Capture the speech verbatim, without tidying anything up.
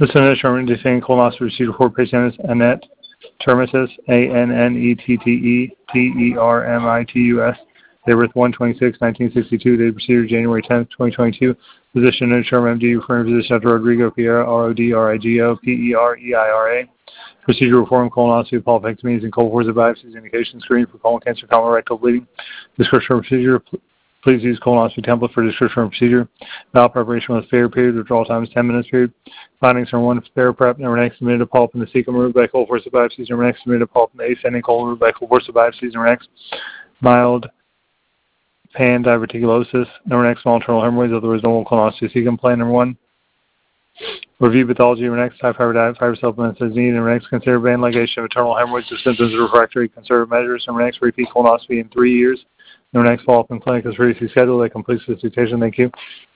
Listen to determine descending colonoscopy procedure for patient Annette Termitus, A N N E T T E T E R M I T U S. Date of birth one twenty-six nineteen sixty-two. Date of procedure January tenth, twenty twenty-two. Physician to determine M D, referring physician Doctor Rodrigo Piera, R O D R I G O P E R E I R A. Procedure reform colonoscopy, polypectomies, and cold-forced biopsies. Indication screening for colon cancer, common rectal bleeding. Description of procedure. Please use colonoscopy template for description of procedure. Bowel preparation with fair period. Withdrawal time is ten minutes period. Findings number one, fair prep. Number next, submitted a polyp in the cecum removed by cold-forced biopsies. Number next, submitted a polyp in the ascending colon removed by cold-forced biopsies. Number next, mild pan-diverticulosis. Number next, small internal hemorrhoids, otherwise normal colonoscopy cecum plan. Number one, review pathology. Number next, high fiber diet, fiber supplements as needed. Number next, consider band ligation of internal hemorrhoids with symptoms of refractory conservative measures. Number next, repeat colonoscopy in three years. Number next, follow-up in clinic is previously scheduled. That completes this dictation. Thank you.